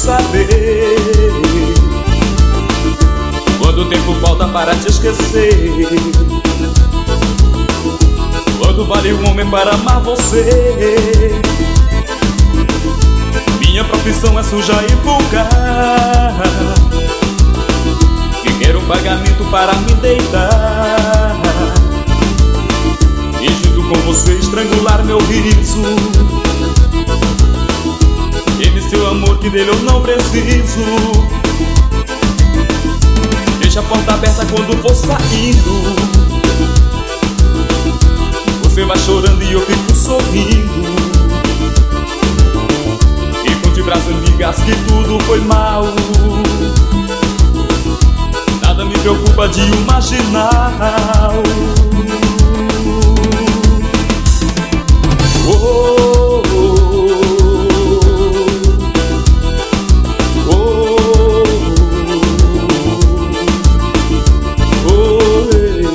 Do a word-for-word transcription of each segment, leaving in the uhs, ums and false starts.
saber quando o tempo falta para te esquecer. Quanto vale um homem para amar você? Minha profissão é suja e vulgar, e quero um pagamento para me deitar e junto com você estrangular meu riso. Ele seu amor que dele eu não preciso. Deixa a porta aberta quando for saindo. Você vai chorando e eu fico sorrindo. E conte pras amigas que tudo foi mal. Nada me preocupa de um marginal. Oh, oh, oh, oh, oh, hey.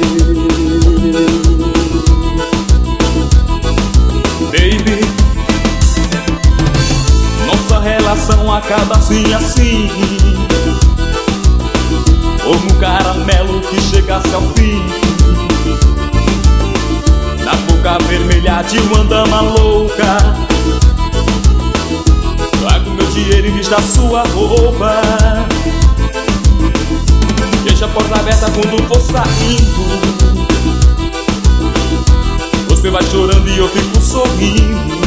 Baby, nossa relação acaba assim, assim, como um caramelo que chegasse ao fim, na boca vermelha de uma dama louca. Trago meu dinheiro e vista sua roupa. Deixa a porta aberta quando for saindo. Você vai chorando e eu fico sorrindo.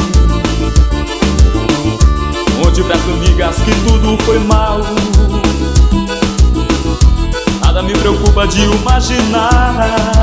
Conte pras amigas que tudo foi mal. Nada me preocupa de imaginar.